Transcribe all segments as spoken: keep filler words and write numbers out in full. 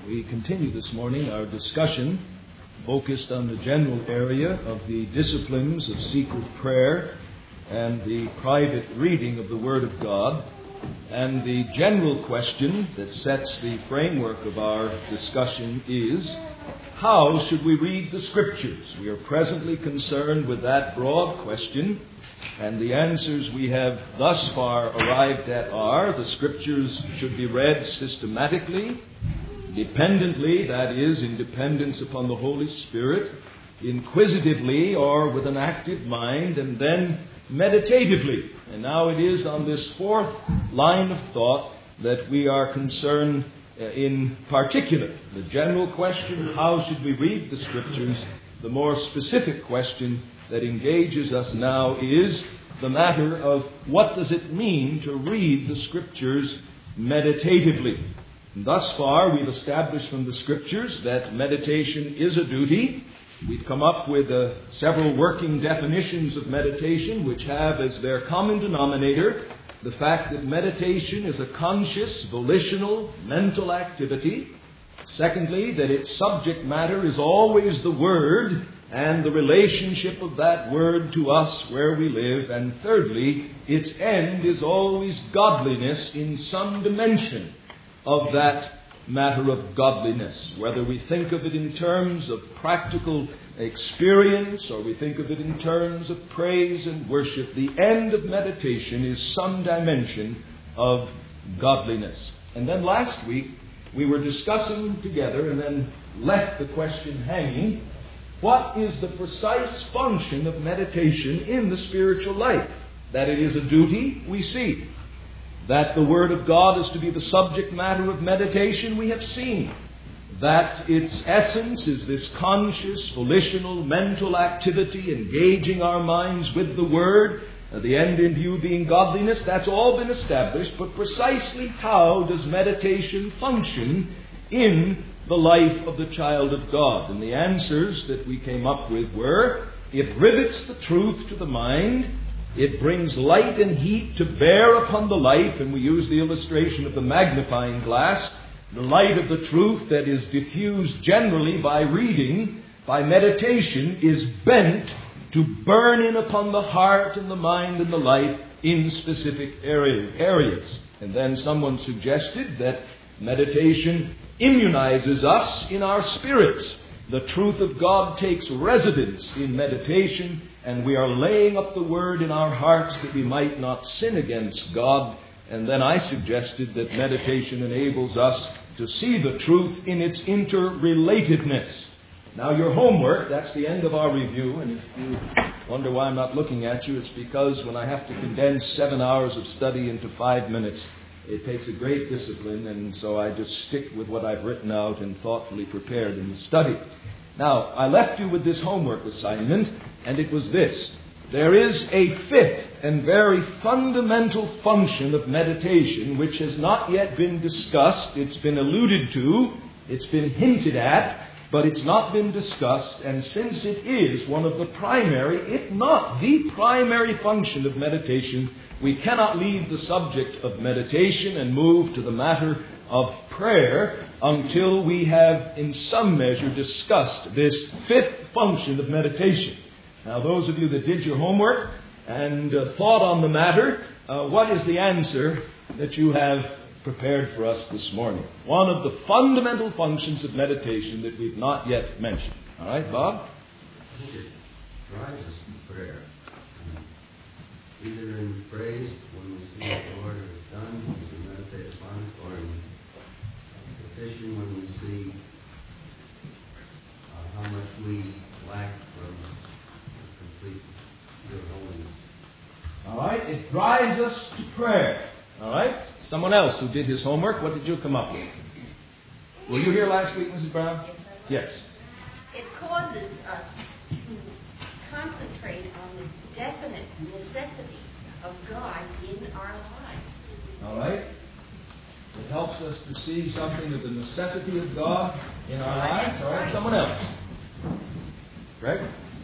We continue this morning our discussion focused on the general area of the disciplines of secret prayer and the private reading of the Word of God. And the general question that sets the framework of our discussion is, how should we read the Scriptures? We are presently concerned with that broad question, and the answers we have thus far arrived at are, the Scriptures should be read systematically, dependently, that is, in dependence upon the Holy Spirit, inquisitively or with an active mind, and then meditatively. And now it is on this fourth line of thought that we are concerned uh, in particular. The general question, how should we read the Scriptures? The more specific question that engages us now is the matter of what does it mean to read the Scriptures meditatively. And thus far, we've established from the Scriptures that meditation is a duty. We've come up with uh, several working definitions of meditation which have as their common denominator the fact that meditation is a conscious, volitional, mental activity. Secondly, that its subject matter is always the Word and the relationship of that Word to us where we live. And thirdly, its end is always godliness in some dimension of that matter of godliness, whether we think of it in terms of practical experience or we think of it in terms of praise and worship. The end of meditation is some dimension of godliness. And then last week we were discussing together and then left the question hanging, what is the precise function of meditation in the spiritual life? That it is a duty, we see. That the Word of God is to be the subject matter of meditation, we have seen. That its essence is this conscious, volitional, mental activity, engaging our minds with the Word, the end in view being godliness, that's all been established. But precisely how does meditation function in the life of the child of God? And the answers that we came up with were, it rivets the truth to the mind, it brings light and heat to bear upon the life, and we use the illustration of the magnifying glass. The light of the truth that is diffused generally by reading, by meditation, is bent to burn in upon the heart and the mind and the life in specific area, areas. And then someone suggested that meditation immunizes us in our spirits. The truth of God takes residence in meditation, and we are laying up the Word in our hearts that we might not sin against God. And then I suggested that meditation enables us to see the truth in its interrelatedness. Now your homework, that's the end of our review, and if you wonder why I'm not looking at you, it's because when I have to condense seven hours of study into five minutes, it takes a great discipline, and so I just stick with what I've written out and thoughtfully prepared in the study. Now, I left you with this homework assignment, and it was this. There is a fifth and very fundamental function of meditation which has not yet been discussed. It's been alluded to, it's been hinted at, but it's not been discussed. And since it is one of the primary, if not the primary function of meditation, we cannot leave the subject of meditation and move to the matter of prayer until we have in some measure discussed this fifth function of meditation. Now those of you that did your homework and uh, thought on the matter, uh, what is the answer that you have prepared for us this morning? One of the fundamental functions of meditation that we've not yet mentioned. All right, Bob? It drives us to prayer. Either in praise, when we see what the Lord has done, we meditate upon it, or in petition, when we see uh, how much we lack from complete your holiness. All right, it drives us to prayer. All right, someone else who did his homework, what did you come up with? Were you here last week, Missus Brown? Yes. It causes us to concentrate on the definite necessity of God in our lives. All right. It helps us to see something of the necessity of God in our lives. All right, someone else. Greg?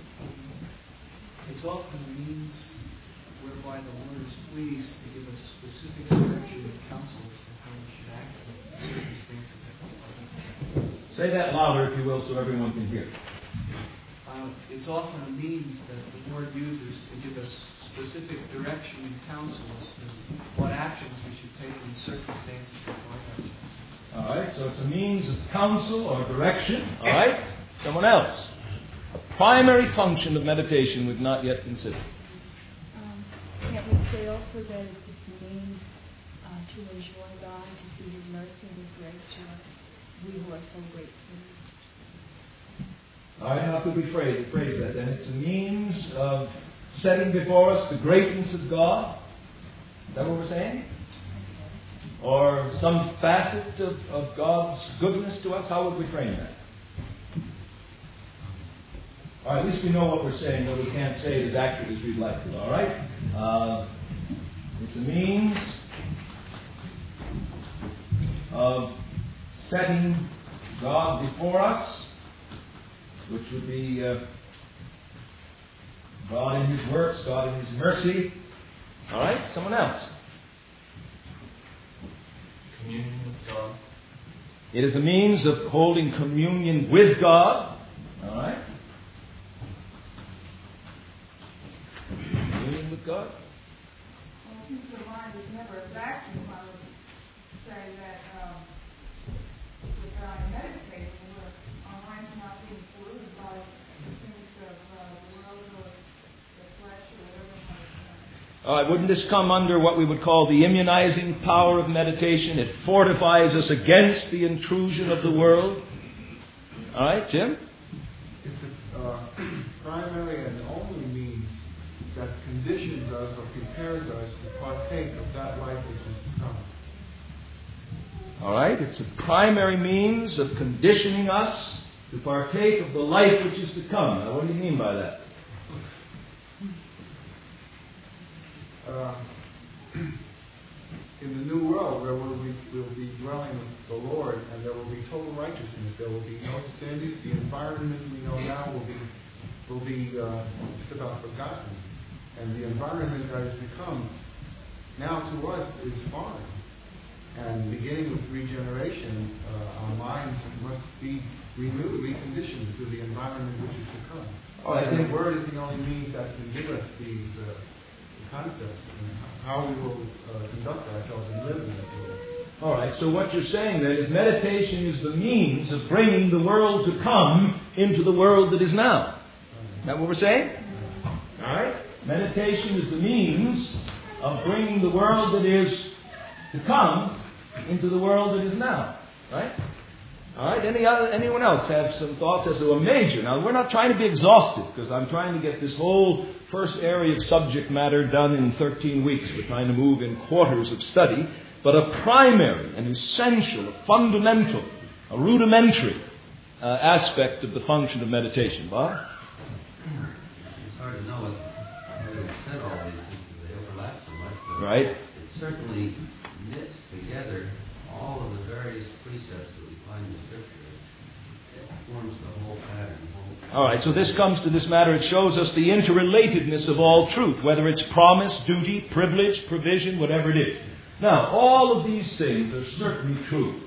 It's often a means whereby the Lord is pleased to give us specific direction and counsel as to how we should act in circumstances that come up. Say that louder, if you will, so everyone can hear. Uh, it's often a means that the Lord uses to give us specific direction and counsel as to what actions we should take in the circumstances we find ourselves. All right, so it's a means of counsel or direction. All right, someone else. A primary function of meditation we've not yet considered. Um, can't we say also that it's a means uh, to enjoy God, to see His mercy and His grace to us, we who are so grateful? All right, how could we phrase, phrase that then? It's a means of setting before us the greatness of God. Is that what we're saying? Or some facet of, of God's goodness to us? How would we frame that? All right, at least we know what we're saying, though we can't say it as accurately as we'd like to. All right? Uh, it's a means of setting God before us, which would be uh, God in His works, God in His mercy. All right, someone else. Communion with God. It is a means of holding communion with God. All right. Communion with God. Well, since the mind is never a vacuum, I would say that um, with our meditating, we're, our mind's not being polluted by the things of uh, the world or the flesh or whatever might uh, All right, wouldn't this come under what we would call the immunizing power of meditation? It fortifies us against the intrusion of the world. All right, Jim? It's a uh, primary and only means that conditions us or prepares us to partake of that life which is to come. All right, it's a primary means of conditioning us to partake of the life which is to come. Now, what do you mean by that? Uh, in the new world, where we'll be, we'll be dwelling with the Lord, and there will be total righteousness. There will be no sin. The environment we know now will be will be uh, just about forgotten, and the environment that has become now to us is foreign. And beginning with regeneration, uh, our minds must be renewed, reconditioned to the environment which is to come. Oh, I and think the Word is the only means that can give us these uh, concepts and how we will uh, conduct ourselves and live in that world. All right, so what you're saying then is meditation is the means of bringing the world to come into the world that is now. Is that what we're saying? All right? Meditation is the means of bringing the world that is to come into the world that is now. Right? All right? Any other, anyone else have some thoughts as to a major? Now, we're not trying to be exhaustive, because I'm trying to get this whole first area of subject matter done in thirteen weeks. We're trying to move in quarters of study. But a primary, an essential, a fundamental, a rudimentary uh, aspect of the function of meditation. Bob? It's hard to know what whether it said all these things because they overlap so much. But Right. it certainly knits together all of the various precepts that we find in the Scripture. It forms the whole pattern. The whole All right, so this comes to this matter. It shows us the interrelatedness of all truth, whether it's promise, duty, privilege, provision, whatever it is. Now, all of these things are certainly true.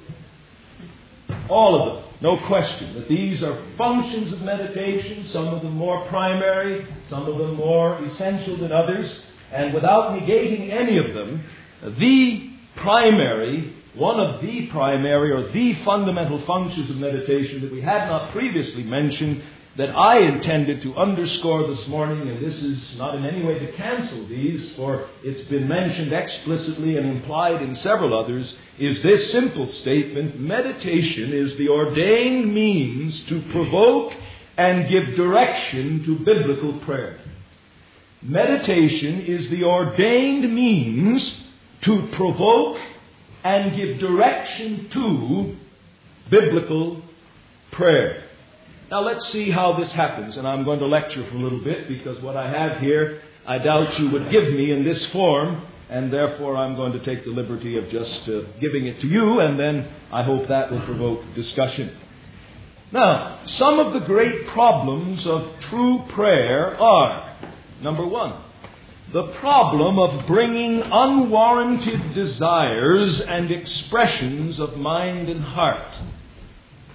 All of them. No question that these are functions of meditation, some of them more primary, some of them more essential than others. And without negating any of them, the primary, one of the primary or the fundamental functions of meditation that we had not previously mentioned, that I intended to underscore this morning, and this is not in any way to cancel these, for it's been mentioned explicitly and implied in several others, is this simple statement: meditation is the ordained means to provoke and give direction to biblical prayer. Meditation is the ordained means to provoke and give direction to biblical prayer. Now let's see how this happens, and I'm going to lecture for a little bit, because what I have here I doubt you would give me in this form, and therefore I'm going to take the liberty of just uh, giving it to you, and then I hope that will provoke discussion. Now, some of the great problems of true prayer are, number one, the problem of bringing unwarranted desires and expressions of mind and heart.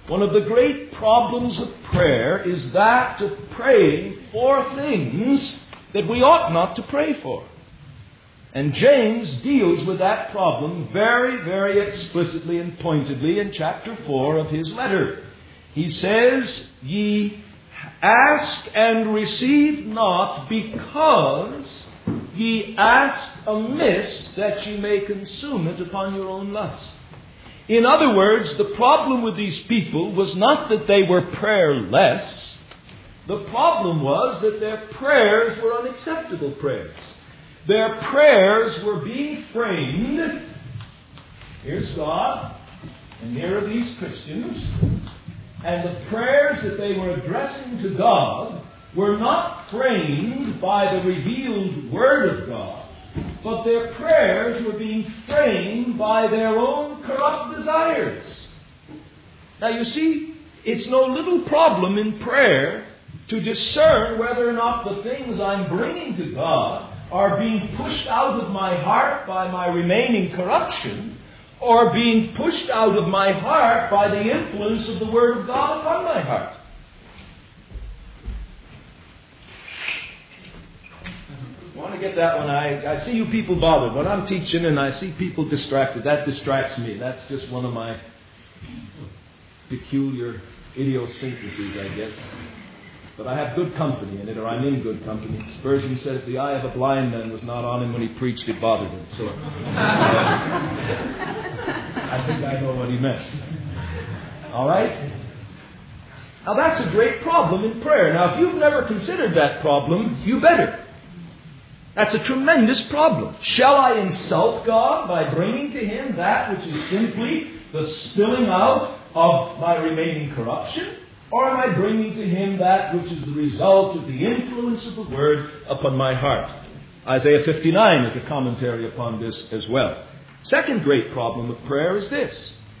One of the great problems of prayer is that of praying for things that we ought not to pray for. And James deals with that problem very, very explicitly and pointedly in chapter four of his letter. He says, "Ye ask and receive not, because ye ask amiss, that ye may consume it upon your own lust." In other words, the problem with these people was not that they were prayerless. The problem was that their prayers were unacceptable prayers. Their prayers were being framed. Here's God, and here are these Christians. And the prayers that they were addressing to God were not framed by the revealed Word of God, but their prayers were being framed by their own corrupt desires. Now you see, it's no little problem in prayer to discern whether or not the things I'm bringing to God are being pushed out of my heart by my remaining corruption, or being pushed out of my heart by the influence of the Word of God upon my heart. I want to get that one. I, I see you people bothered. When I'm teaching and I see people distracted, that distracts me. That's just one of my peculiar idiosyncrasies, I guess. But I have good company in it, or I'm in good company. Spurgeon said if the eye of a blind man was not on him when he preached, it bothered him. So uh, I think I know what he meant. All right? Now that's a great problem in prayer. Now if you've never considered that problem, you better. That's a tremendous problem. Shall I insult God by bringing to Him that which is simply the spilling out of my remaining corruption? Or am I bringing to Him that which is the result of the influence of the Word upon my heart? Isaiah fifty-nine is a commentary upon this as well. Second great problem of prayer is this: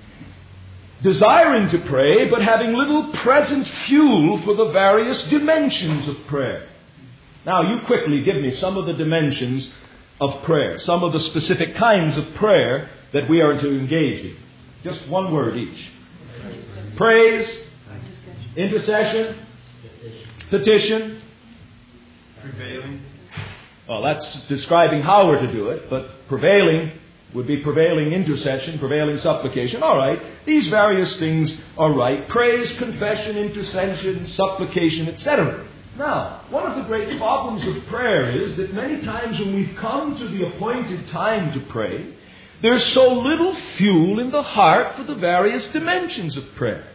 desiring to pray, but having little present fuel for the various dimensions of prayer. Now, you quickly give me some of the dimensions of prayer, some of the specific kinds of prayer that we are to engage in. Just one word each. Praise, intercession, petition. Prevailing. Well, that's describing how we're to do it, but prevailing would be prevailing intercession, prevailing supplication. All right, these various things are right. Praise, confession, intercession, supplication, et cetera. Now, one of the great problems of prayer is that many times when we've come to the appointed time to pray, there's so little fuel in the heart for the various dimensions of prayer.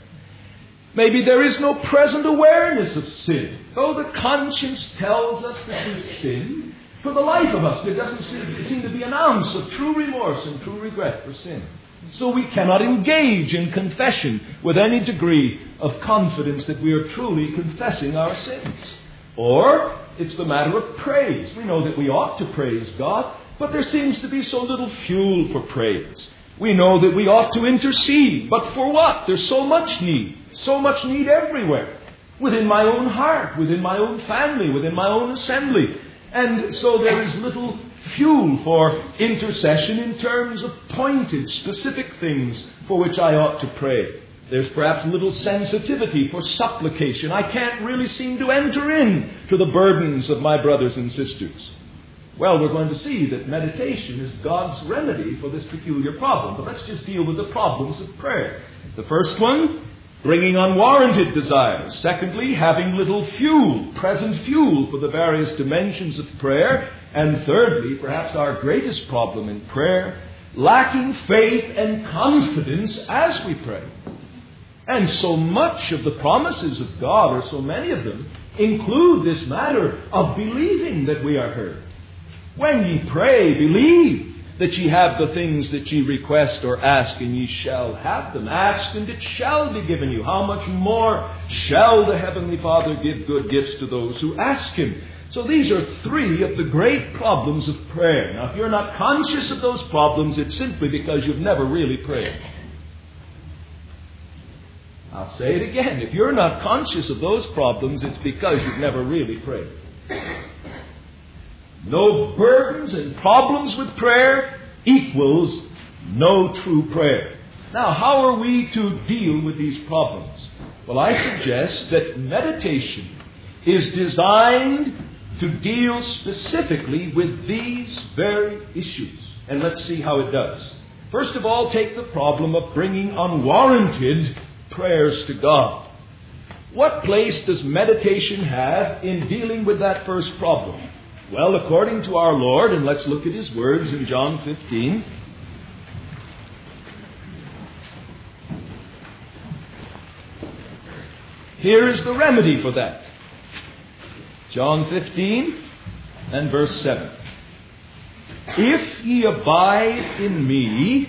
Maybe there is no present awareness of sin. Though the conscience tells us that we've sinned, for the life of us there doesn't seem to be an ounce of true remorse and true regret for sin. So we cannot engage in confession with any degree of confidence that we are truly confessing our sins. Or it's the matter of praise. We know that we ought to praise God, but there seems to be so little fuel for praise. We know that we ought to intercede, but for what? There's so much need. So much need everywhere. Within my own heart, within my own family, within my own assembly. And so there is little fuel for intercession in terms of pointed, specific things for which I ought to pray. There's perhaps little sensitivity for supplication. I can't really seem to enter in to the burdens of my brothers and sisters. Well, we're going to see that meditation is God's remedy for this peculiar problem. But let's just deal with the problems of prayer. The first one, bringing unwarranted desires. Secondly, having little fuel, present fuel for the various dimensions of prayer. And thirdly, perhaps our greatest problem in prayer, lacking faith and confidence as we pray. And so much of the promises of God, or so many of them, include this matter of believing that we are heard. When ye pray, believe that ye have the things that ye request or ask, and ye shall have them. Ask, and it shall be given you. How much more shall the Heavenly Father give good gifts to those who ask Him? So these are three of the great problems of prayer. Now, if you're not conscious of those problems, it's simply because you've never really prayed. I'll say it again. If you're not conscious of those problems, it's because you've never really prayed. No burdens and problems with prayer equals no true prayer. Now, how are we to deal with these problems? Well, I suggest that meditation is designed to deal specifically with these very issues. And let's see how it does. First of all, take the problem of bringing unwarranted prayers to God. What place does meditation have in dealing with that first problem? Well, according to our Lord, and let's look at His words in John fifteen. Here is the remedy for that. John fifteen and verse seven. If ye abide in me,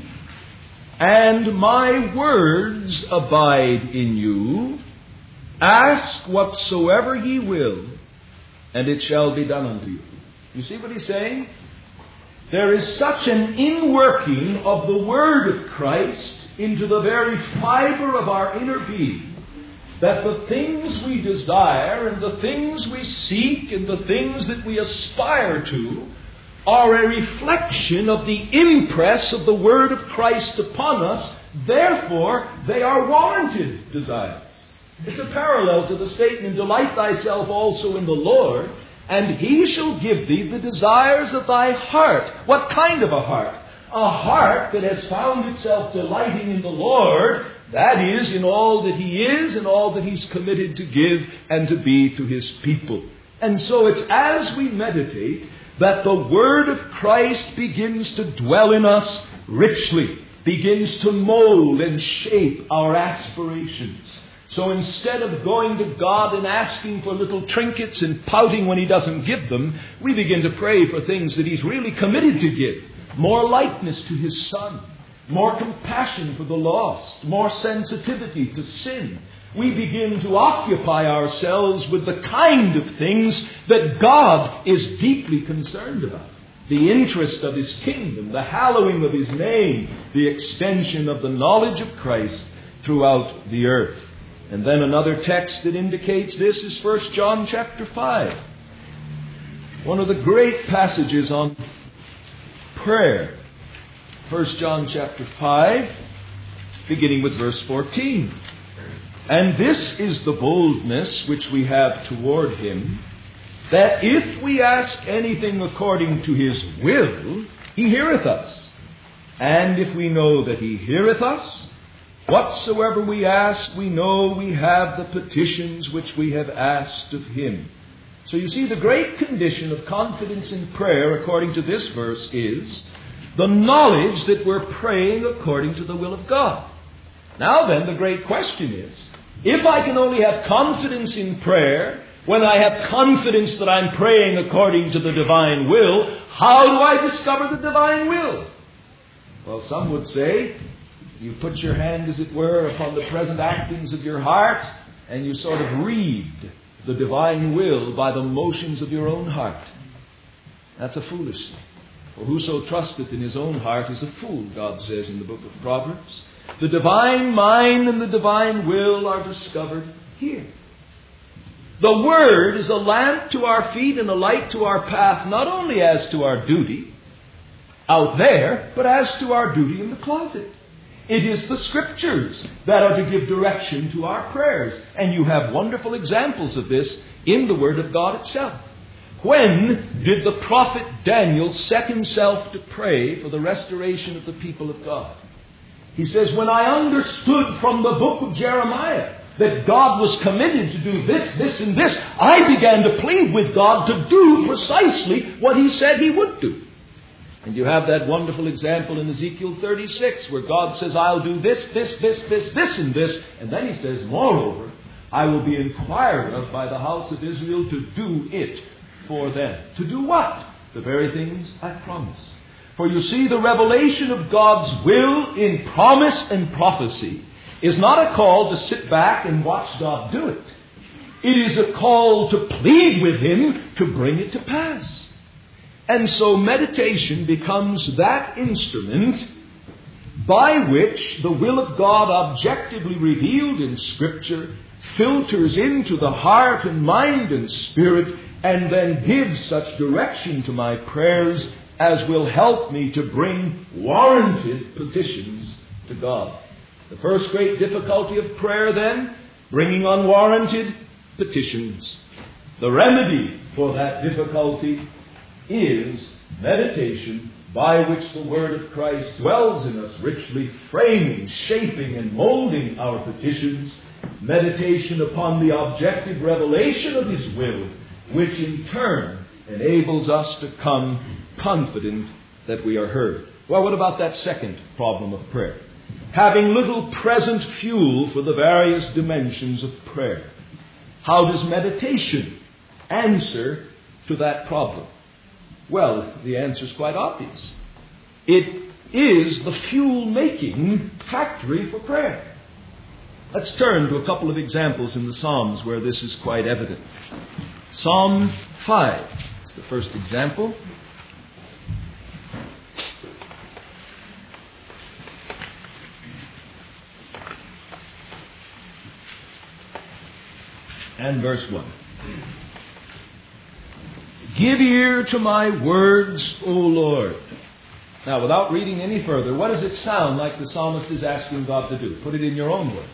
and my words abide in you, ask whatsoever ye will, and it shall be done unto you. You see what he's saying? There is such an inworking of the Word of Christ into the very fiber of our inner being, that the things we desire and the things we seek and the things that we aspire to are a reflection of the impress of the Word of Christ upon us. Therefore, they are warranted desires. It's a parallel to the statement, delight thyself also in the Lord, and He shall give thee the desires of thy heart. What kind of a heart? A heart that has found itself delighting in the Lord, that is, in all that He is and all that He's committed to give and to be to His people. And so it's as we meditate that the Word of Christ begins to dwell in us richly, begins to mold and shape our aspirations. So instead of going to God and asking for little trinkets and pouting when He doesn't give them, we begin to pray for things that He's really committed to give. More likeness to His Son, more compassion for the lost, more sensitivity to sin. We begin to occupy ourselves with the kind of things that God is deeply concerned about. The interest of His kingdom, the hallowing of His name, the extension of the knowledge of Christ throughout the earth. And then another text that indicates this is First John chapter five. One of the great passages on prayer. First John chapter five, beginning with verse fourteen. And this is the boldness which we have toward Him, that if we ask anything according to His will, He heareth us. And if we know that He heareth us, whatsoever we ask, we know we have the petitions which we have asked of Him. So you see, the great condition of confidence in prayer, according to this verse, is the knowledge that we're praying according to the will of God. Now then, the great question is, if I can only have confidence in prayer when I have confidence that I'm praying according to the divine will, how do I discover the divine will? Well, some would say, you put your hand, as it were, upon the present actings of your heart, and you sort of read the divine will by the motions of your own heart. That's a foolish thing. For whoso trusteth in his own heart is a fool, God says in the book of Proverbs. The divine mind and the divine will are discovered here. The Word is a lamp to our feet and a light to our path, not only as to our duty out there, but as to our duty in the closet. It is the Scriptures that are to give direction to our prayers. And you have wonderful examples of this in the Word of God itself. When did the prophet Daniel set himself to pray for the restoration of the people of God? He says, when I understood from the book of Jeremiah that God was committed to do this, this, and this, I began to plead with God to do precisely what He said He would do. And you have that wonderful example in Ezekiel thirty-six where God says, I'll do this, this, this, this, this, and this. And then He says, moreover, I will be inquired of by the house of Israel to do it for them. To do what? The very things I promised. For you see, the revelation of God's will in promise and prophecy is not a call to sit back and watch God do it. It is a call to plead with Him to bring it to pass. And so meditation becomes that instrument by which the will of God, objectively revealed in Scripture, filters into the heart and mind and spirit, and then gives such direction to my prayers as will help me to bring warranted petitions to God. The first great difficulty of prayer, then, bringing unwarranted petitions. The remedy for that difficulty is meditation, by which the Word of Christ dwells in us richly, framing, shaping, and molding our petitions. Meditation upon the objective revelation of His will, which in turn enables us to come confident that we are heard. Well, what about that second problem of prayer? Having little present fuel for the various dimensions of prayer. How does meditation answer to that problem? Well, the answer is quite obvious. It is the fuel-making factory for prayer. Let's turn to a couple of examples in the Psalms where this is quite evident. Psalm five is the first example. And verse one. Give ear to my words, O Lord. Now, without reading any further, what does it sound like the psalmist is asking God to do? Put it in your own words.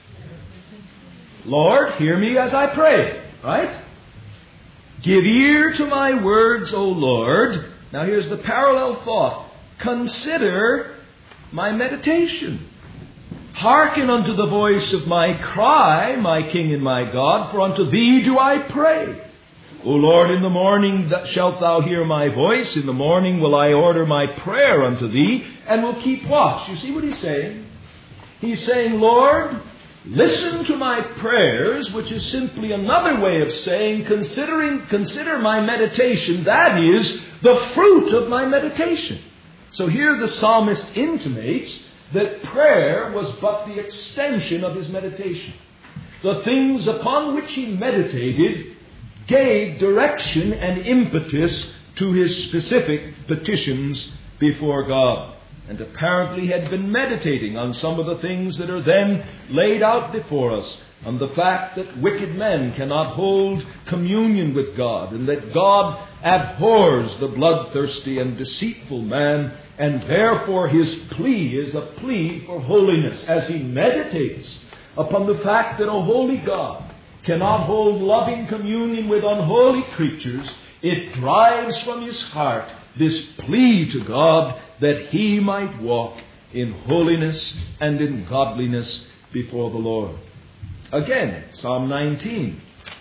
Lord, hear me as I pray. Right? Give ear to my words, O Lord. Now, here's the parallel thought. Consider my meditation. Hearken unto the voice of my cry, my King and my God, for unto thee do I pray. O Lord, in the morning shalt thou hear my voice. In the morning will I order my prayer unto thee, and will keep watch. You see what he's saying? He's saying, Lord, listen to my prayers, which is simply another way of saying, considering, consider my meditation. That is the fruit of my meditation. So here the psalmist intimates that prayer was but the extension of his meditation. The things upon which he meditated gave direction and impetus to his specific petitions before God. And apparently had been meditating on some of the things that are then laid out before us, on the fact that wicked men cannot hold communion with God, and that God abhors the bloodthirsty and deceitful man, and therefore his plea is a plea for holiness. As he meditates upon the fact that a holy God cannot hold loving communion with unholy creatures, it drives from his heart this plea to God that he might walk in holiness and in godliness before the Lord. Again, Psalm nineteen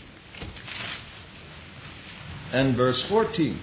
and verse fourteen.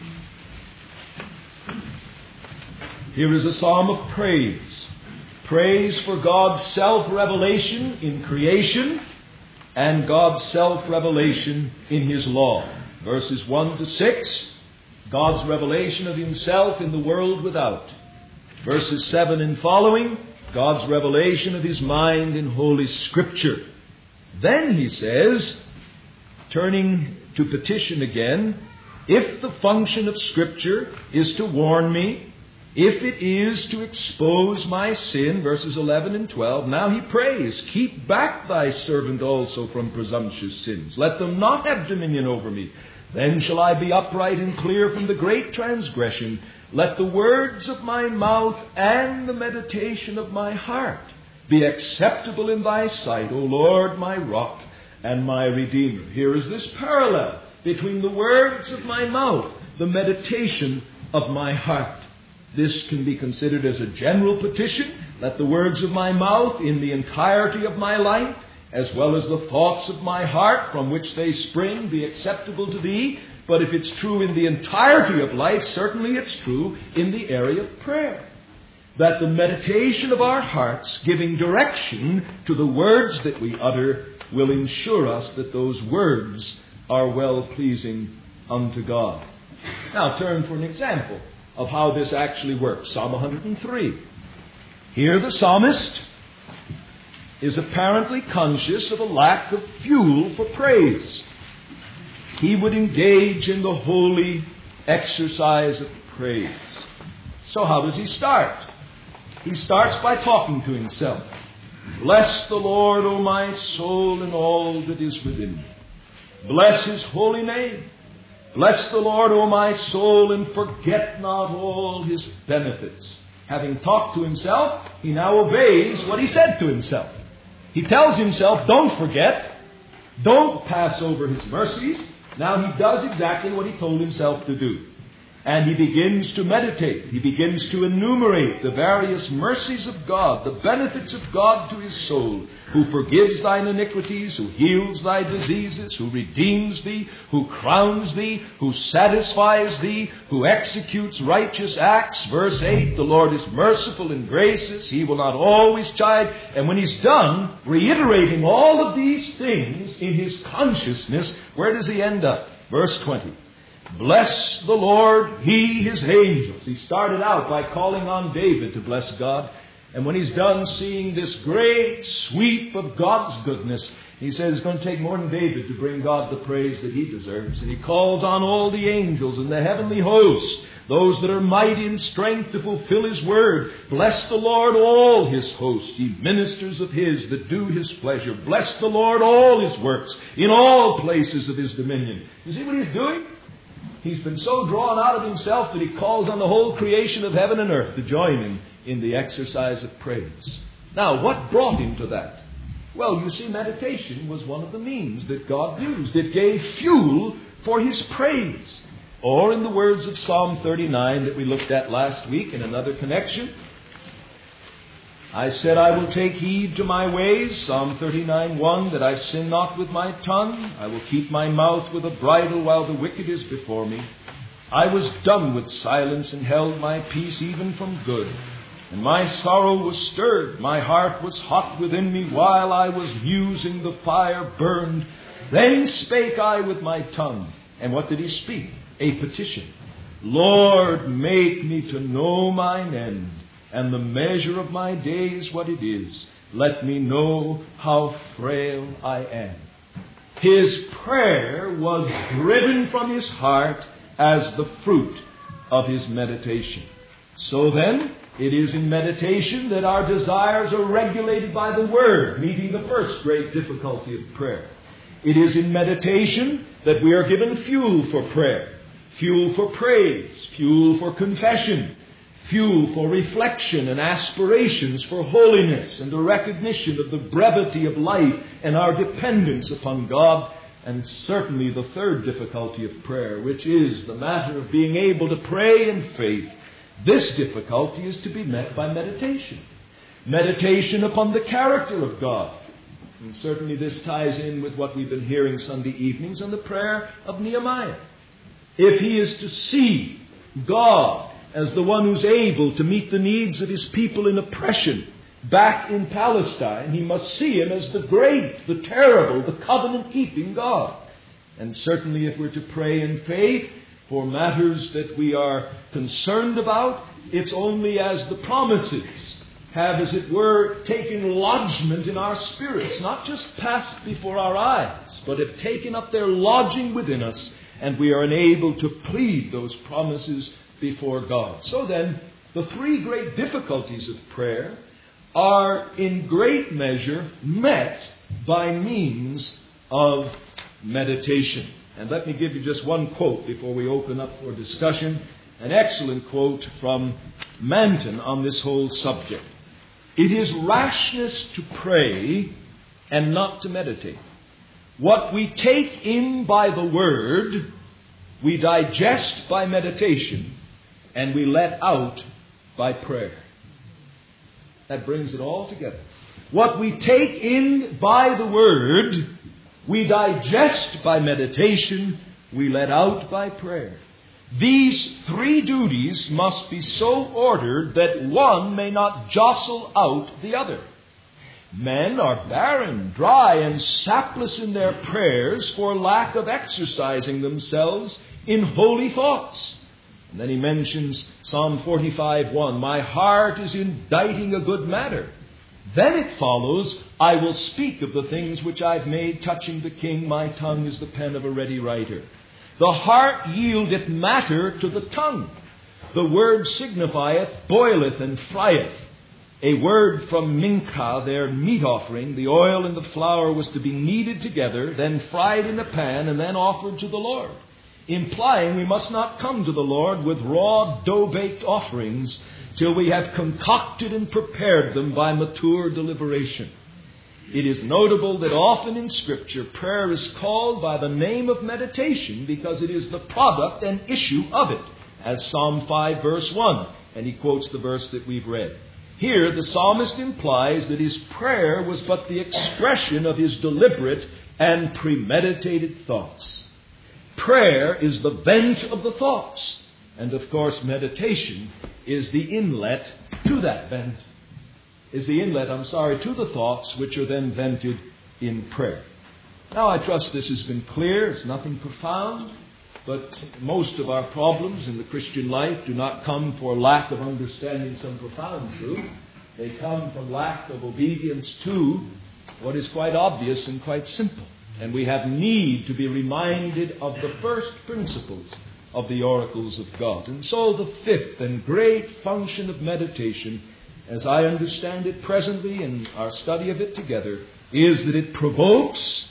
Here is a psalm of praise. Praise for God's self-revelation in creation and God's self-revelation in His law. Verses one to six, God's revelation of Himself in the world without. Verses seven and following, God's revelation of His mind in Holy Scripture. Then he says, turning to petition again, if the function of Scripture is to warn me, if it is to expose my sin, verses eleven and twelve, now he prays, keep back thy servant also from presumptuous sins. Let them not have dominion over me. Then shall I be upright and clear from the great transgression. Let the words of my mouth and the meditation of my heart be acceptable in thy sight, O Lord, my rock and my redeemer. Here is this parallel between the words of my mouth, the meditation of my heart. This can be considered as a general petition. Let the words of my mouth in the entirety of my life, as well as the thoughts of my heart from which they spring, be acceptable to thee. But if it's true in the entirety of life, certainly it's true in the area of prayer. That the meditation of our hearts, giving direction to the words that we utter, will ensure us that those words are well-pleasing unto God. Now turn for an example of how this actually works. Psalm one hundred three. Here the psalmist is apparently conscious of a lack of fuel for praise. He would engage in the holy exercise of praise. So how does he start? He starts by talking to himself. Bless the Lord, O my soul, and all that is within me. Bless His holy name. Bless the Lord, O my soul, and forget not all His benefits. Having talked to himself, he now obeys what he said to himself. He tells himself, don't forget, don't pass over his mercies. Now he does exactly what he told himself to do. And he begins to meditate. He begins to enumerate the various mercies of God, the benefits of God to his soul, who forgives thine iniquities, who heals thy diseases, who redeems thee, who crowns thee, who satisfies thee, who executes righteous acts. Verse eight, the Lord is merciful and gracious. He will not always chide. And when he's done reiterating all of these things in his consciousness, where does he end up? Verse twenty. Bless the Lord, he, his angels. He started out by calling on David to bless God. And when he's done seeing this great sweep of God's goodness, he says it's going to take more than David to bring God the praise that he deserves. And he calls on all the angels and the heavenly hosts, those that are mighty in strength to fulfill his word. Bless the Lord, all his hosts, ye ministers of his that do his pleasure. Bless the Lord, all his works, in all places of his dominion. You see what he's doing? He's been so drawn out of himself that he calls on the whole creation of heaven and earth to join him in the exercise of praise. Now, what brought him to that? Well, you see, meditation was one of the means that God used. It gave fuel for his praise. Or, in the words of Psalm thirty-nine that we looked at last week in another connection, I said, I will take heed to my ways, Psalm thirty-nine one, that I sin not with my tongue. I will keep my mouth with a bridle while the wicked is before me. I was dumb with silence and held my peace even from good. And my sorrow was stirred, my heart was hot within me, while I was musing the fire burned. Then spake I with my tongue. And what did he speak? A petition. Lord, make me to know mine end, and the measure of my days what it is. Let me know how frail I am. His prayer was driven from his heart as the fruit of his meditation. So then, it is in meditation that our desires are regulated by the Word, meeting the first great difficulty of prayer. It is in meditation that we are given fuel for prayer, fuel for praise, fuel for confession, fuel for reflection and aspirations for holiness and a recognition of the brevity of life and our dependence upon God. And certainly the third difficulty of prayer, which is the matter of being able to pray in faith. This difficulty is to be met by meditation. Meditation upon the character of God. And certainly this ties in with what we've been hearing Sunday evenings on the prayer of Nehemiah. If he is to see God as the one who's able to meet the needs of his people in oppression back in Palestine, he must see him as the great, the terrible, the covenant-keeping God. And certainly if we're to pray in faith for matters that we are concerned about, it's only as the promises have, as it were, taken lodgment in our spirits, not just passed before our eyes, but have taken up their lodging within us, and we are enabled to plead those promises before God. So then, the three great difficulties of prayer are in great measure met by means of meditation. And let me give you just one quote before we open up for discussion. An excellent quote from Manton on this whole subject. It is rashness to pray and not to meditate. What we take in by the word, we digest by meditation, and we let out by prayer. That brings it all together. What we take in by the word, we digest by meditation, we let out by prayer. These three duties must be so ordered that one may not jostle out the other. Men are barren, dry, and sapless in their prayers for lack of exercising themselves in holy thoughts. And then he mentions Psalm forty-five one, my heart is inditing a good matter. Then it follows, I will speak of the things which I've made touching the king. My tongue is the pen of a ready writer. The heart yieldeth matter to the tongue. The word signifieth boileth and frieth. A word from mincha, their meat offering. The oil and the flour was to be kneaded together, then fried in a pan, and then offered to the Lord. Implying we must not come to the Lord with raw dough-baked offerings, till we have concocted and prepared them by mature deliberation. It is notable that often in Scripture prayer is called by the name of meditation because it is the product and issue of it, as Psalm five verse one, and he quotes the verse that we've read. Here the psalmist implies that his prayer was but the expression of his deliberate and premeditated thoughts. Prayer is the vent of the thoughts, and of course meditation is the inlet to that vent. Is the inlet, I'm sorry, to the thoughts which are then vented in prayer. Now I trust this has been clear. It's nothing profound, but most of our problems in the Christian life do not come for lack of understanding some profound truth. They come from lack of obedience to what is quite obvious and quite simple. And we have need to be reminded of the first principles of the oracles of God. And so the fifth and great function of meditation, as I understand it presently in our study of it together, is that it provokes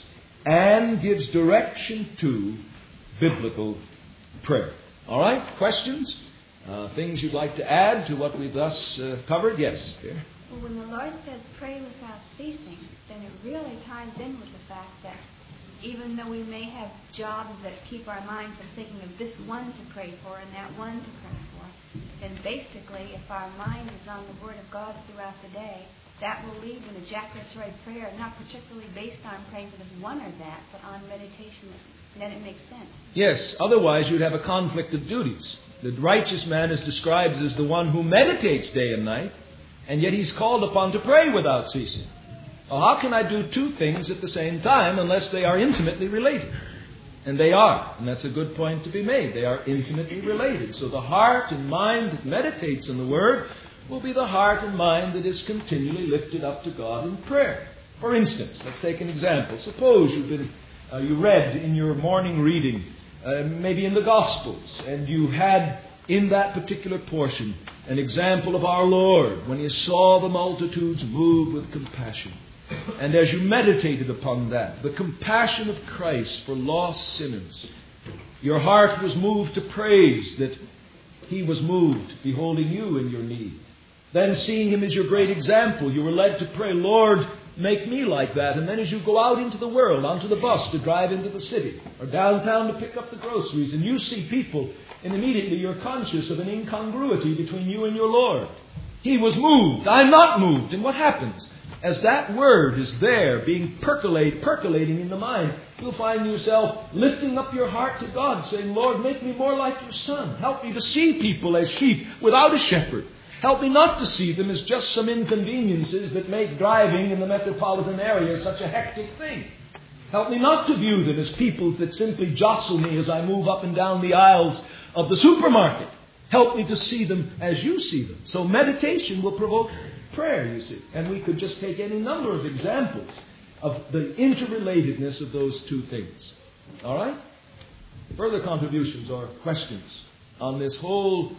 and gives direction to biblical prayer. All right? Questions? Uh, things you'd like to add to what we've thus uh, covered? Yes, dear. Well, when the Lord says pray without ceasing, then it really ties in with the fact that even though we may have jobs that keep our mind from thinking of this one to pray for and that one to pray for, then basically if our mind is on the Word of God throughout the day, that will lead in ejaculatory prayer, not particularly based on praying for this one or that, but on meditation. Then it makes sense. Yes, otherwise you'd have a conflict of duties. The righteous man is described as the one who meditates day and night, and yet he's called upon to pray without ceasing. Well, how can I do two things at the same time unless they are intimately related? And they are, and that's a good point to be made. They are intimately related. So the heart and mind that meditates on the Word will be the heart and mind that is continually lifted up to God in prayer. For instance, let's take an example. Suppose you've been, uh, you read in your morning reading, uh, maybe in the Gospels, and you had in that particular portion an example of our Lord when He saw the multitudes moved with compassion. And as you meditated upon that, the compassion of Christ for lost sinners, your heart was moved to praise that He was moved, beholding you in your need. Then seeing Him as your great example, you were led to pray, Lord, make me like that. And then as you go out into the world, onto the bus to drive into the city, or downtown to pick up the groceries, and you see people, and immediately you're conscious of an incongruity between you and your Lord. He was moved, I'm not moved. And what happens? As that word is there, being percolate, percolating in the mind, you'll find yourself lifting up your heart to God, saying, Lord, make me more like your Son. Help me to see people as sheep without a shepherd. Help me not to see them as just some inconveniences that make driving in the metropolitan area such a hectic thing. Help me not to view them as peoples that simply jostle me as I move up and down the aisles of the supermarket. Help me to see them as you see them. So meditation will provoke prayer, you see. And we could just take any number of examples of the interrelatedness of those two things. All right? Further contributions or questions on this whole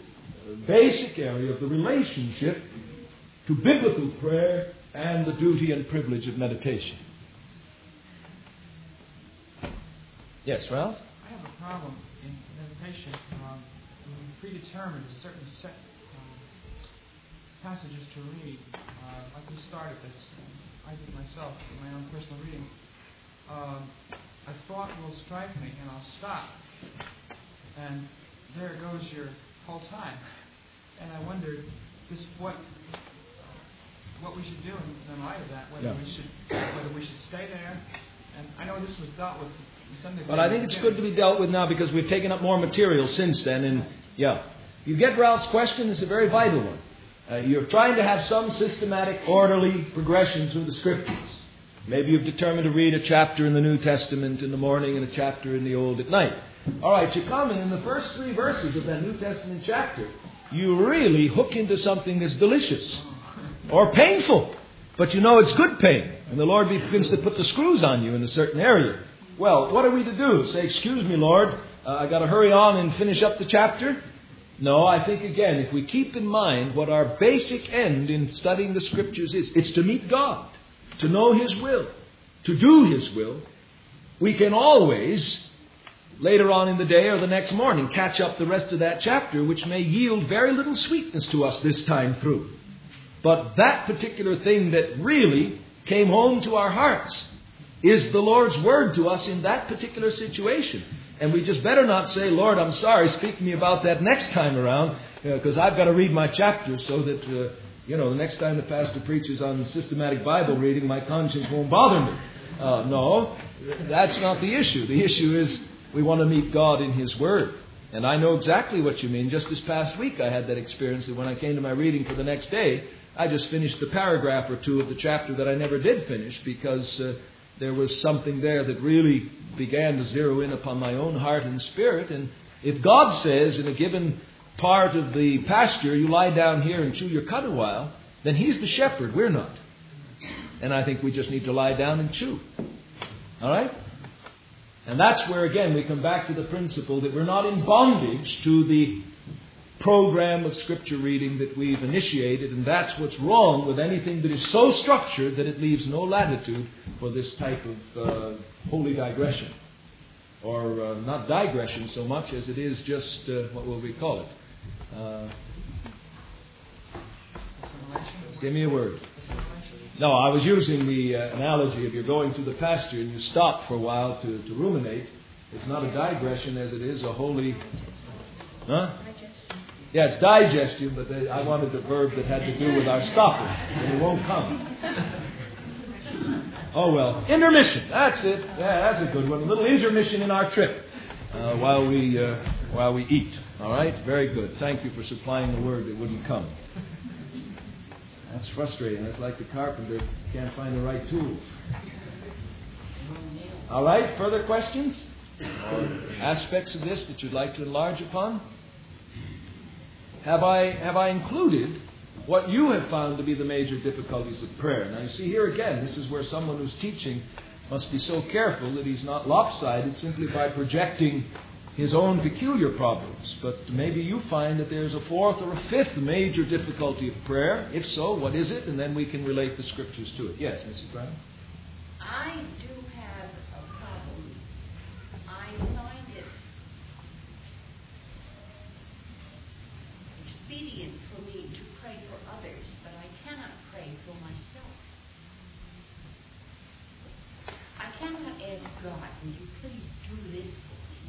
basic area of the relationship to biblical prayer and the duty and privilege of meditation. Yes, Ralph? I have a problem in meditation. Um, when we predetermine certain set passages to read, uh, like we started this, I did myself in my own personal reading, um, a thought will strike me and I'll stop. And there goes your whole time. And I wondered just what what we should do in, in light of that, whether yeah. we should whether we should stay there. And I know this was dealt with in Sunday. But I think it's good to be dealt with now because we've taken up more material since then. And yeah, you get Ralph's question. It's a very vital one. Uh, you're trying to have some systematic, orderly progression through the Scriptures. Maybe you've determined to read a chapter in the New Testament in the morning and a chapter in the Old at night. All right, you come and in the first three verses of that New Testament chapter, you really hook into something that's delicious or painful. But you know it's good pain. And the Lord begins to put the screws on you in a certain area. Well, what are we to do? Say, excuse me, Lord, uh, I got to hurry on and finish up the chapter? No, I think, again, if we keep in mind what our basic end in studying the Scriptures is, it's to meet God, to know His will, to do His will, we can always later on in the day or the next morning catch up the rest of that chapter, which may yield very little sweetness to us this time through. But that particular thing that really came home to our hearts is the Lord's Word to us in that particular situation. And we just better not say, Lord, I'm sorry, speak to me about that next time around, because uh, I've got to read my chapter so that, uh, you know, the next time the pastor preaches on systematic Bible reading, my conscience won't bother me. Uh, no, that's not the issue. The issue is we want to meet God in His Word. And I know exactly what you mean. Just this past week I had that experience that when I came to my reading for the next day, I just finished the paragraph or two of the chapter that I never did finish because uh, there was something there that really began to zero in upon my own heart and spirit. And if God says in a given part of the pasture, you lie down here and chew your cud a while, then He's the shepherd, we're not. And I think we just need to lie down and chew. All right? And that's where, again, we come back to the principle that we're not in bondage to the program of Scripture reading that we've initiated, and that's what's wrong with anything that is so structured that it leaves no latitude for this type of uh, holy digression. Or uh, not digression so much as it is just, uh, what will we call it? Uh, give me a word. No, I was using the uh, analogy of you're going through the pasture and you stop for a while to, to ruminate. It's not a digression as it is a holy... Huh? Yeah, it's digestion, but they, I wanted a verb that had to do with our stopping, and it won't come. Oh well, intermission. That's it. Yeah, that's a good one. A little intermission in our trip uh, while we uh, while we eat. All right, very good. Thank you for supplying the word that wouldn't come. That's frustrating. That's like the carpenter can't find the right tools. All right, further questions or aspects of this that you'd like to enlarge upon? Have I have I included what you have found to be the major difficulties of prayer? Now you see here again, this is where someone who's teaching must be so careful that he's not lopsided simply by projecting his own peculiar problems. But maybe you find that there's a fourth or a fifth major difficulty of prayer. If so, what is it? And then we can relate the Scriptures to it. Yes, Missus Brown? I do have a problem. I find it expedient for me to pray for others, but I cannot pray for myself. I cannot ask God, would you please do this for me?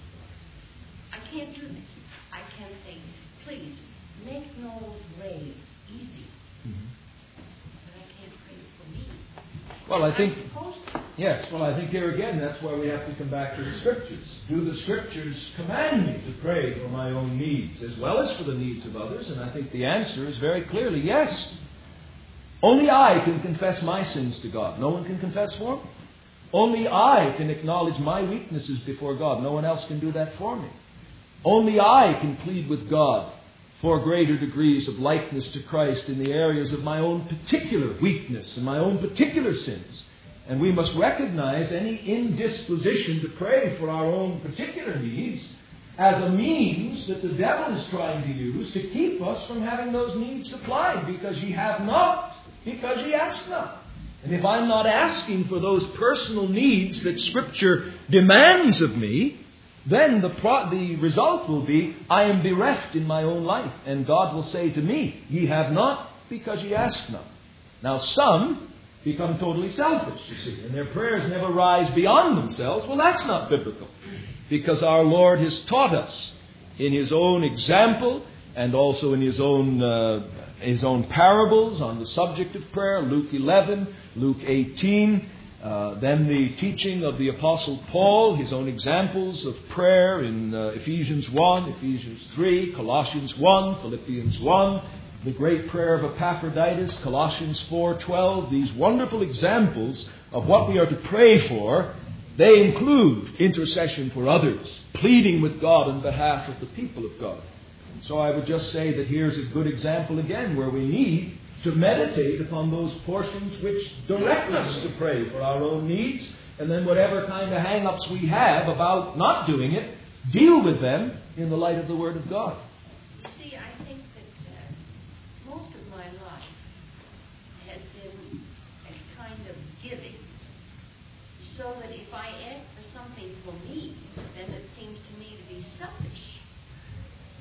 I can't do this. I can say, please, make Noel's way easy. Mm-hmm. But I can't pray for me. Well, I think... I'm supposed to. Yes, well, I think here again, that's why we have to come back to the Scriptures. Do the Scriptures command me to pray for my own needs as well as for the needs of others? And I think the answer is very clearly yes. Only I can confess my sins to God. No one can confess for me. Only I can acknowledge my weaknesses before God. No one else can do that for me. Only I can plead with God for greater degrees of likeness to Christ in the areas of my own particular weakness and my own particular sins. And we must recognize any indisposition to pray for our own particular needs as a means that the devil is trying to use to keep us from having those needs supplied, because ye have not, because ye ask not. And if I'm not asking for those personal needs that Scripture demands of me, then the pro- the result will be I am bereft in my own life. And God will say to me, ye have not because ye ask not. Now some become totally selfish, you see, and their prayers never rise beyond themselves. Well, that's not biblical, because our Lord has taught us in His own example and also in His own uh, His own parables on the subject of prayer, Luke eleven, Luke eighteen, uh, then the teaching of the Apostle Paul, his own examples of prayer in uh, Ephesians one, Ephesians three, Colossians one, Philippians one, the great prayer of Epaphroditus, Colossians four twelve, these wonderful examples of what we are to pray for. They include intercession for others, pleading with God on behalf of the people of God. So I would just say that here's a good example again where we need to meditate upon those portions which direct us to pray for our own needs, and then whatever kind of hang-ups we have about not doing it, deal with them in the light of the Word of God. See, I think that uh, most of my life has been a kind of giving, so that if I ask for something for me, then it seems to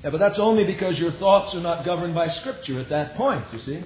Yeah, but that's only because your thoughts are not governed by Scripture at that point, you see.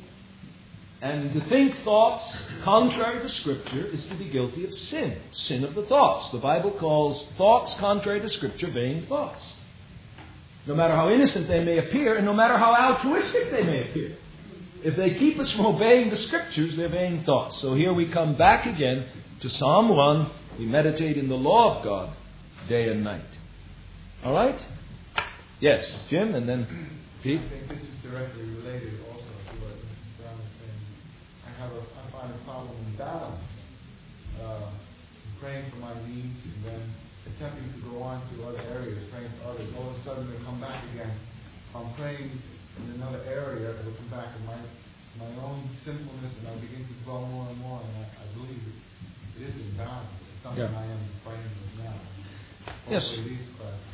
And to think thoughts contrary to Scripture is to be guilty of sin. Sin of the thoughts. The Bible calls thoughts contrary to Scripture vain thoughts. No matter how innocent they may appear, and no matter how altruistic they may appear. If they keep us from obeying the Scriptures, they're vain thoughts. So here we come back again to Psalm one. We meditate in the law of God day and night. All right? Yes, Jim, and then Pete. I think this is directly related also to what Mister Brown was saying. I have a, I find a problem in balance. Uh, praying for my needs and then attempting to go on to other areas, praying for others. All of a sudden they come back again. If I'm praying in another area, it will come back in my my own sinfulness, and I begin to dwell more and more. And I, I believe it, it is in balance. It's something Yeah. I am fighting with now. Yes. Hopefully these classes.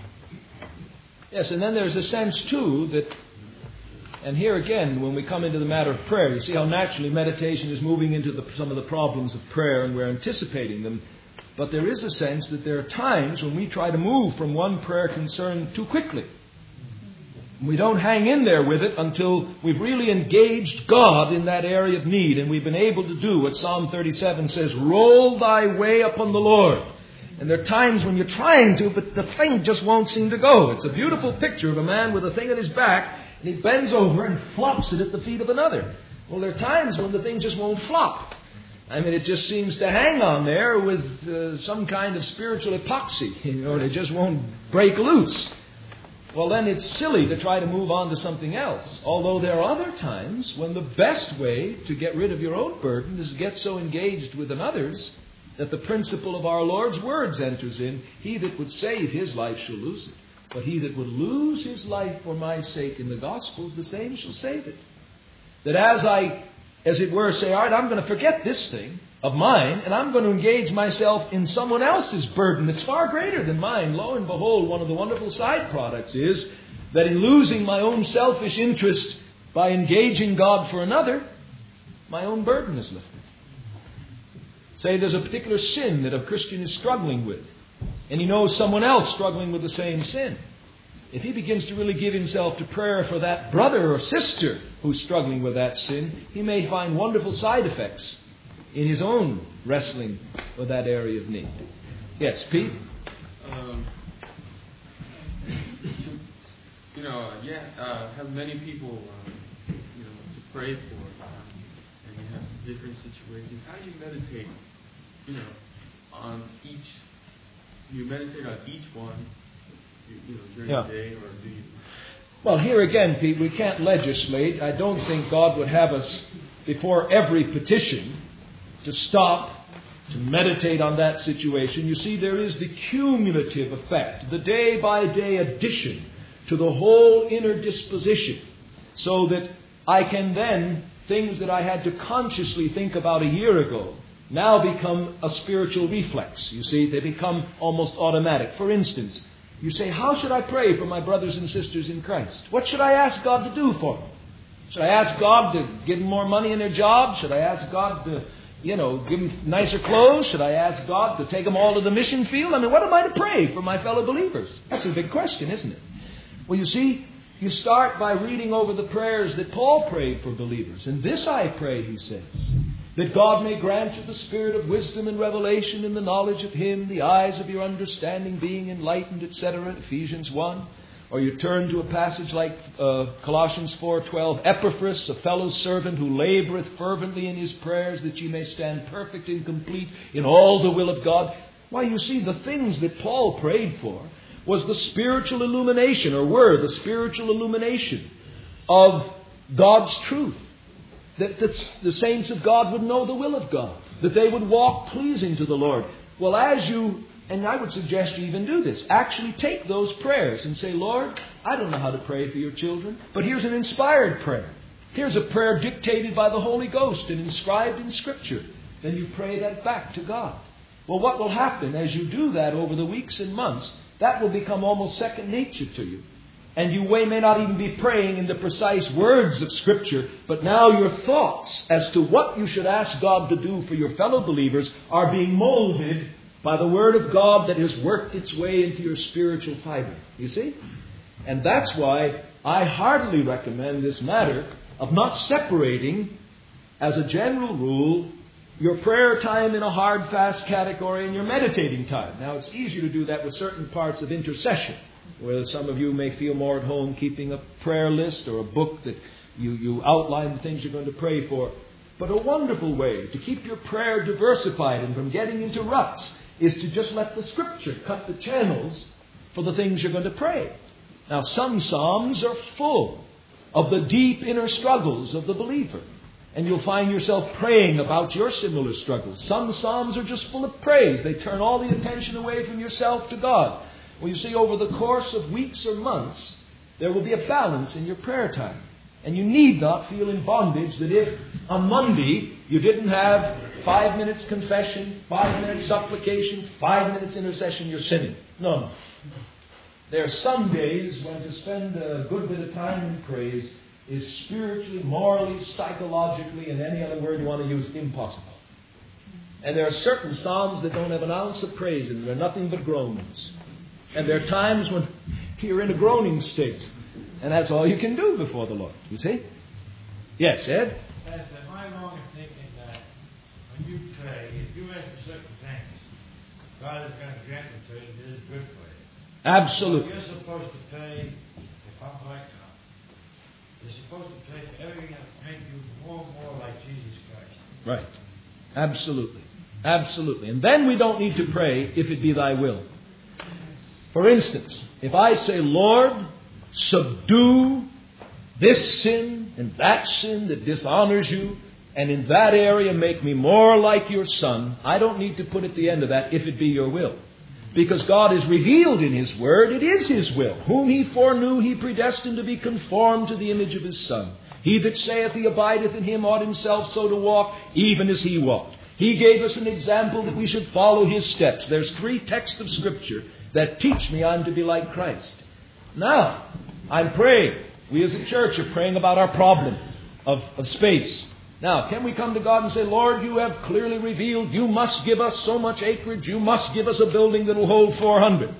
Yes, and then there's a sense, too, that, and here again, when we come into the matter of prayer, you see how naturally meditation is moving into the, some of the problems of prayer, and we're anticipating them. But there is a sense that there are times when we try to move from one prayer concern too quickly. We don't hang in there with it until we've really engaged God in that area of need, and we've been able to do what Psalm thirty-seven says, roll thy way upon the Lord. And there are times when you're trying to, but the thing just won't seem to go. It's a beautiful picture of a man with a thing at his back, and he bends over and flops it at the feet of another. Well, there are times when the thing just won't flop. I mean, it just seems to hang on there with uh, some kind of spiritual epoxy, you know, and it just won't break loose. Well, then it's silly to try to move on to something else. Although there are other times when the best way to get rid of your own burden is to get so engaged with another's that the principle of our Lord's words enters in. He that would save his life shall lose it. But he that would lose his life for my sake in the Gospels, the same shall save it. That as I, as it were, say, all right, I'm going to forget this thing of mine, and I'm going to engage myself in someone else's burden that's far greater than mine. Lo and behold, one of the wonderful side products is that in losing my own selfish interest by engaging God for another, my own burden is lifted. Say there's a particular sin that a Christian is struggling with, and he knows someone else struggling with the same sin. If he begins to really give himself to prayer for that brother or sister who's struggling with that sin, he may find wonderful side effects in his own wrestling with that area of need. Yes, Pete? Um, you know, uh, yeah, uh, have many people, uh, you know, to pray for, um, and you have different situations. How do you meditate, you know, on each? Do you meditate on each one, you, you know, during Yeah. the day, or do you? Well, here again, Pete, we can't legislate. I don't think God would have us, before every petition, to stop, to meditate on that situation. You see, there is the cumulative effect, the day-by-day addition to the whole inner disposition, so that I can then, things that I had to consciously think about a year ago, now become a spiritual reflex. You see, they become almost automatic. For instance, you say, how should I pray for my brothers and sisters in Christ? What should I ask God to do for them? Should I ask God to give them more money in their job? Should I ask God to, you know, give them nicer clothes? Should I ask God to take them all to the mission field? I mean, what am I to pray for my fellow believers? That's a big question, isn't it? Well, you see, you start by reading over the prayers that Paul prayed for believers. And this I pray, he says, that God may grant you the spirit of wisdom and revelation in the knowledge of Him, the eyes of your understanding being enlightened, et cetera, Ephesians one. Or you turn to a passage like uh, Colossians four twelve, Epaphras, a fellow servant who laboreth fervently in his prayers, that ye may stand perfect and complete in all the will of God. Why, you see, the things that Paul prayed for was the spiritual illumination, or were the spiritual illumination of God's truth. That the, the saints of God would know the will of God. That they would walk pleasing to the Lord. Well, as you, and I would suggest you even do this, actually take those prayers and say, Lord, I don't know how to pray for your children, but here's an inspired prayer. Here's a prayer dictated by the Holy Ghost and inscribed in Scripture. Then you pray that back to God. Well, what will happen as you do that over the weeks and months? That will become almost second nature to you. And you may not even be praying in the precise words of Scripture, but now your thoughts as to what you should ask God to do for your fellow believers are being molded by the Word of God that has worked its way into your spiritual fiber. You see? And that's why I heartily recommend this matter of not separating, as a general rule, your prayer time in a hard, fast category and your meditating time. Now, it's easier to do that with certain parts of intercession, where some of you may feel more at home keeping a prayer list or a book that you, you outline the things you're going to pray for. But a wonderful way to keep your prayer diversified and from getting into ruts is to just let the Scripture cut the channels for the things you're going to pray. Now, some Psalms are full of the deep inner struggles of the believer. And you'll find yourself praying about your similar struggles. Some Psalms are just full of praise. They turn all the attention away from yourself to God. Well, you see, over the course of weeks or months, there will be a balance in your prayer time. And you need not feel in bondage that if on Monday you didn't have five minutes confession, five minutes supplication, five minutes intercession, you're sinning. No, no. There are some days when to spend a good bit of time in praise is spiritually, morally, psychologically, and any other word you want to use, impossible. And there are certain Psalms that don't have an ounce of praise in them. They're nothing but groans. And there are times when you're in a groaning state. And that's all you can do before the Lord. You see? Yes, Ed? Pastor, am I wrong in thinking that when you pray, if you ask for certain things, God is going to grant them to you, it is good for you? Absolutely. So you're supposed to pray, if I'm right now, you're supposed to pray for everything that will make you more and more like Jesus Christ. Right. Absolutely. Absolutely. And then we don't need to pray, if it be thy will. For instance, if I say, Lord, subdue this sin and that sin that dishonors you, and in that area make me more like your Son, I don't need to put at the end of that, if it be your will. Because God is revealed in His Word, it is His will. Whom He foreknew, He predestined to be conformed to the image of His Son. He that saith he abideth in Him ought himself so to walk, even as He walked. He gave us an example that we should follow His steps. There's three texts of Scripture that teach me I'm to be like Christ. Now, I'm praying. We as a church are praying about our problem of, of space. Now, can we come to God and say, Lord, you have clearly revealed you must give us so much acreage. You must give us a building that will hold four hundred.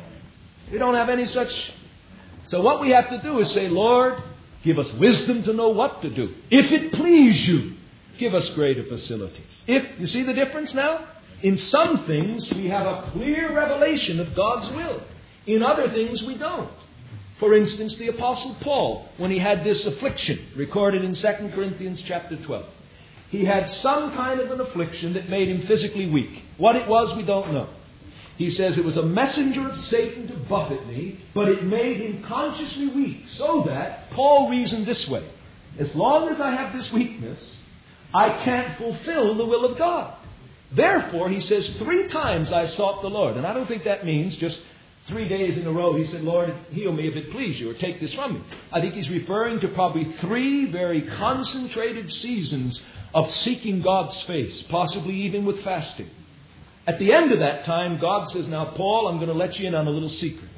We don't have any such. So what we have to do is say, Lord, give us wisdom to know what to do. If it please you, give us greater facilities. If, you see the difference now? In some things, we have a clear revelation of God's will. In other things, we don't. For instance, the Apostle Paul, when he had this affliction, recorded in Second Corinthians chapter twelve. He had some kind of an affliction that made him physically weak. What it was, we don't know. He says, it was a messenger of Satan to buffet me, but it made him consciously weak, so that, Paul reasoned this way, as long as I have this weakness, I can't fulfill the will of God. Therefore, he says, three times I sought the Lord. And I don't think that means just three days in a row he said, Lord, heal me if it please you, or take this from me. I think he's referring to probably three very concentrated seasons of seeking God's face, possibly even with fasting. At the end of that time, God says, now, Paul, I'm going to let you in on a little secret.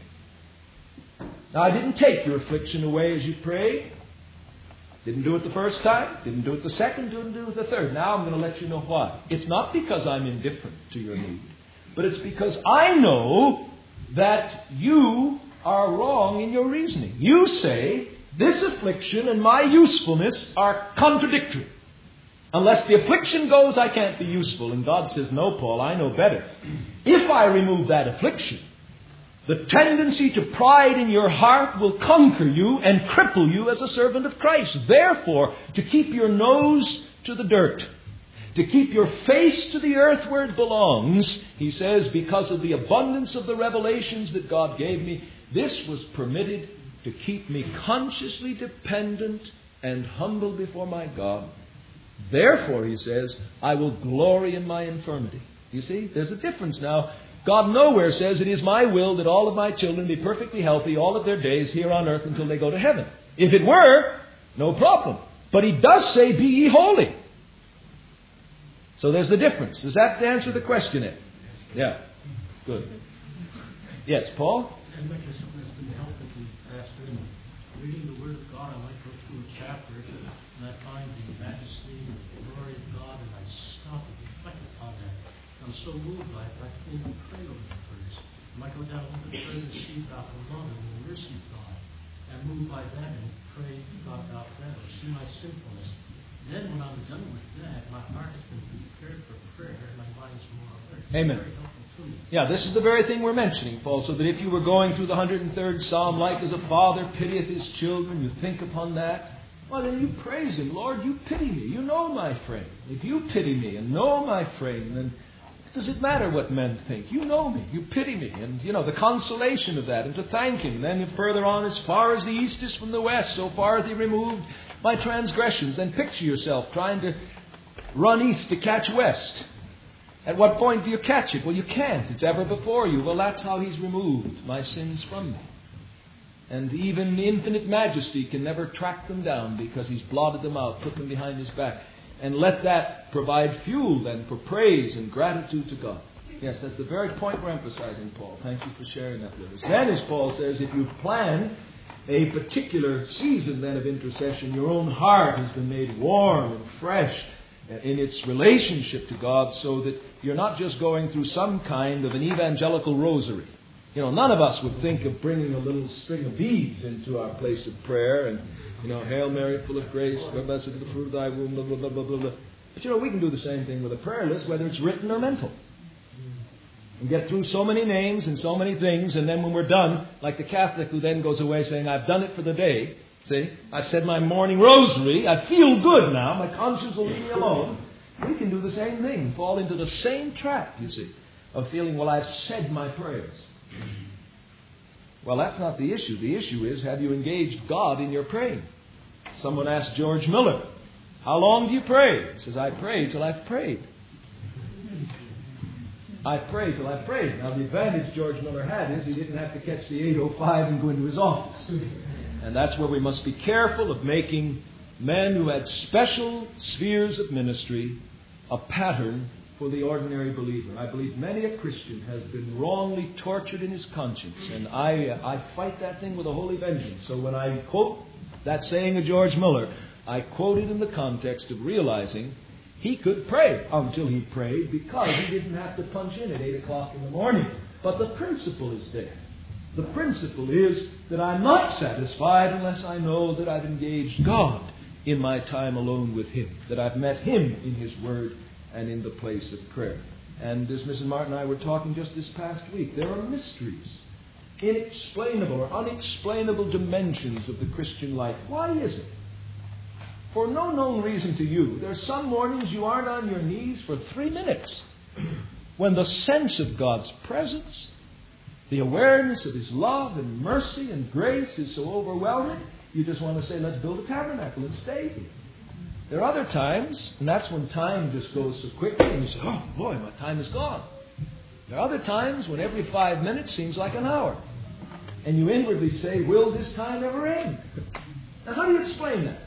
Now, I didn't take your affliction away as you prayed. Didn't do it the first time. Didn't do it the second. Didn't do it the third. Now I'm going to let you know why. It's not because I'm indifferent to your need, but it's because I know that you are wrong in your reasoning. You say, this affliction and my usefulness are contradictory. Unless the affliction goes, I can't be useful. And God says, no, Paul, I know better. If I remove that affliction, the tendency to pride in your heart will conquer you and cripple you as a servant of Christ. Therefore, to keep your nose to the dirt, to keep your face to the earth where it belongs, he says, because of the abundance of the revelations that God gave me, this was permitted to keep me consciously dependent and humble before my God. Therefore, he says, I will glory in my infirmity. You see, there's a difference now. God nowhere says it is my will that all of my children be perfectly healthy all of their days here on earth until they go to heaven. If it were, no problem. But he does say, be ye holy. So there's the difference. Does that answer the question, Ed? Yeah. Good. Yes, Paul? I think it's been helpful to Pastor in reading the Word of God. I might go through a chapter and I find the majesty and the glory of God, and I stop and reflect upon that. I'm so moved by it, I can't even pray over that verse. I might go down a little bit further, see about the love and the mercy of God, and move by that and pray to God about that, or see my sinfulness. Then when I'm done with that, my heart has been prepared for prayer, and my mind is more alert. Amen. Yeah, this is the very thing we're mentioning, Paul, so that if you were going through the one hundred third Psalm, like as a father pitieth his children, you think upon that, well, then you praise Him. Lord, you pity me. You know my frame. If you pity me and know my frame, then does it matter what men think? You know me. You pity me. And, you know, the consolation of that, and to thank Him. Then further on, as far as the east is from the west, so far as He removed my transgressions. Then picture yourself trying to run east to catch west. At what point do you catch it? Well, you can't. It's ever before you. Well, that's how He's removed my sins from me. And even infinite majesty can never track them down because He's blotted them out, put them behind His back. And let that provide fuel then for praise and gratitude to God. Yes, that's the very point we're emphasizing, Paul. Thank you for sharing that with us. Then, as Paul says, if you plan a particular season then of intercession, your own heart has been made warm and fresh in its relationship to God, so that you're not just going through some kind of an evangelical rosary. You know, none of us would think of bringing a little string of beads into our place of prayer and, you know, Hail Mary, full of grace, blessed is the fruit of thy womb, blah, blah, blah, blah, blah, blah. But, you know, we can do the same thing with a prayer list, whether it's written or mental. And get through so many names and so many things, and then when we're done, like the Catholic who then goes away saying, I've done it for the day. See, I've said my morning rosary. I feel good now. My conscience will leave me alone. We can do the same thing. Fall into the same trap, you see, of feeling, well, I've said my prayers. Well, that's not the issue. The issue is, have you engaged God in your praying? Someone asked George Miller, how long do you pray? He says, I pray till I've prayed. I pray till I've prayed. Now, the advantage George Miller had is he didn't have to catch the eight oh five and go into his office. And that's where we must be careful of making men who had special spheres of ministry a pattern for the ordinary believer. I believe many a Christian has been wrongly tortured in his conscience, and I uh, I fight that thing with a holy vengeance. So when I quote that saying of George Miller, I quote it in the context of realizing he could pray until he prayed because he didn't have to punch in at eight o'clock in the morning. But the principle is there. The principle is that I'm not satisfied unless I know that I've engaged God in my time alone with Him, that I've met Him in His Word and in the place of prayer. And as Missus Martin and I were talking just this past week, there are mysteries, inexplainable or unexplainable dimensions of the Christian life. Why is it? For no known reason to you, there are some mornings you aren't on your knees for three minutes when the sense of God's presence, the awareness of His love and mercy and grace is so overwhelming, you just want to say, let's build a tabernacle and stay here. There are other times, and that's when time just goes so quickly, and you say, oh boy, my time is gone. There are other times when every five minutes seems like an hour. And you inwardly say, will this time ever end? Now, how do you explain that?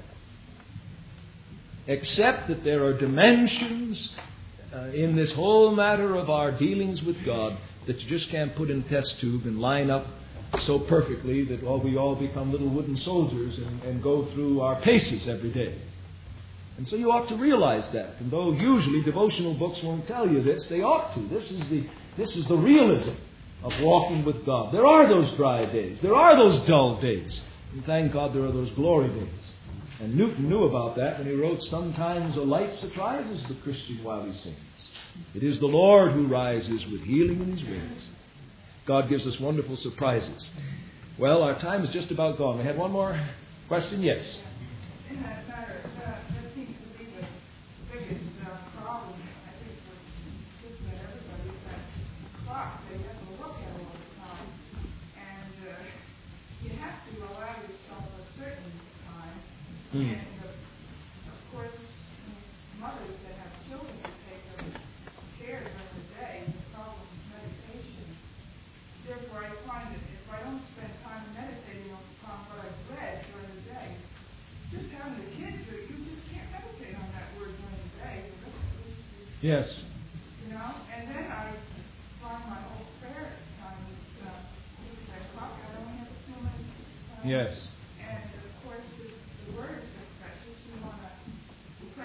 Except that there are dimensions uh, in this whole matter of our dealings with God that you just can't put in a test tube and line up so perfectly that well, we all become little wooden soldiers and, and go through our paces every day. And so you ought to realize that. And though usually devotional books won't tell you this, they ought to. This is the this is the realism of walking with God. There are those dry days. There are those dull days. And thank God there are those glory days. And Newton knew about that when he wrote, sometimes a light surprises the Christian while he sings. It is the Lord who rises with healing in His wings. God gives us wonderful surprises. Well, our time is just about gone. We had one more question? Yes. In that matter, uh, that seems to be the biggest uh, problem, I think, for just about everybody, is that clock they have to look at all the time. And uh, you have to allow yourself a certain time. Mm. And, uh, of course, mothers that have children to take them care during the day, the problem is meditation. Therefore, I find that if I don't spend time meditating upon what I've read during the day, just having the kids do it, you just can't meditate on that word during the day. Yes. You know, and then I find my whole prayer time is uh, ten o'clock. I only have two minutes. Uh, yes. And of course, the, the word is so precious. You want to pray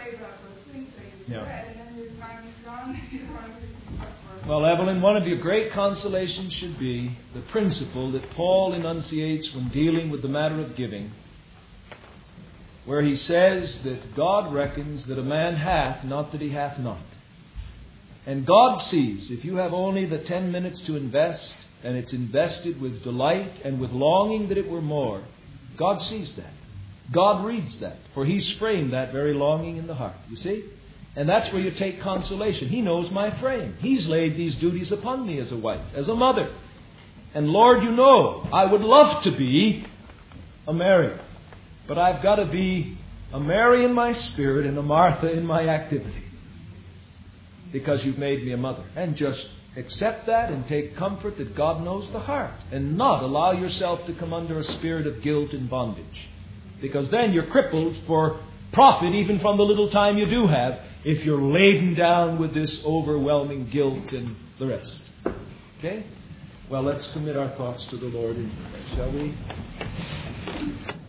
pray about those things that you Yeah. said, and then your time is gone. You don't want to for Well, Evelyn, one of your great consolations should be the principle that Paul enunciates when dealing with the matter of giving, where he says that God reckons that a man hath, not that he hath not. And God sees, if you have only the ten minutes to invest, and it's invested with delight and with longing that it were more, God sees that. God reads that, for He's framed that very longing in the heart. You see? And that's where you take consolation. He knows my frame. He's laid these duties upon me as a wife, as a mother. And Lord, you know, I would love to be a Mary. But I've got to be a Mary in my spirit and a Martha in my activity. Because you've made me a mother. And just accept that and take comfort that God knows the heart. And not allow yourself to come under a spirit of guilt and bondage. Because then you're crippled for profit even from the little time you do have, if you're laden down with this overwhelming guilt and the rest. Okay? Well, let's commit our thoughts to the Lord in prayer, shall we?